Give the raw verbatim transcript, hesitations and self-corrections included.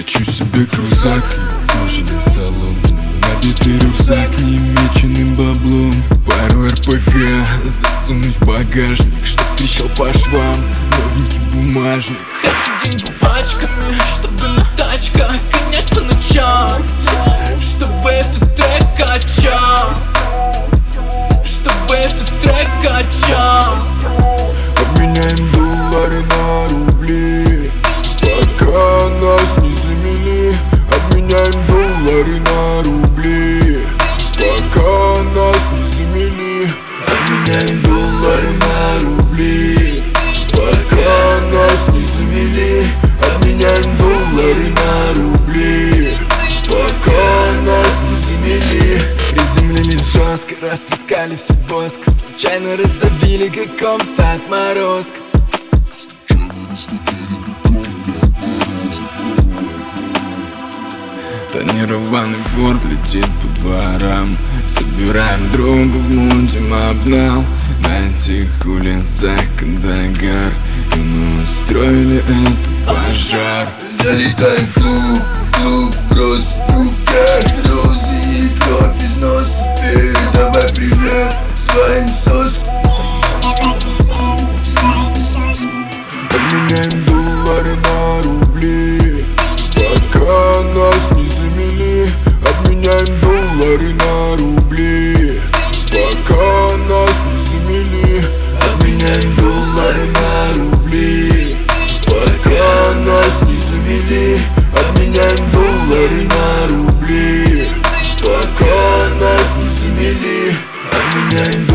Хочу себе крузак, кожаный салон, в нем набитый рюкзак немеченным баблом. Пару эр пэ гэ засунуть в багажник, чтоб трещал по швам новенький бумажник. Хочу деньги пачками, чтобы на тачках гонять по ночам, чтобы этот трек качал, чтобы этот трек качал. Обменяем доллары на рубли, пока нас не замели. Обменяем доллары на рубли, пока нас не замели. Обменяем доллары на рубли, пока нас не замели. Обменяем доллары на рубли, пока нас не замели. Приземлились жестко, расплескали все воск, случайно раздавили каком-то отморозка. Тонированный форт летит по дворам, собираем дробы в мунде обнал. На этих улицах Кандагар, и мы устроили этот пожар. Залетай в клуб, клуб в роз в руках, розы и кровь из носа. Передавай привет своим соскам. Обменяем доллары на рубли, пока нас не замели. Обменяем доллары на рубли, пока нас не замели. Обменяем доллары на рубли, пока нас не замели. Обменяем доллары на рубли, пока нас не замели. Обменяем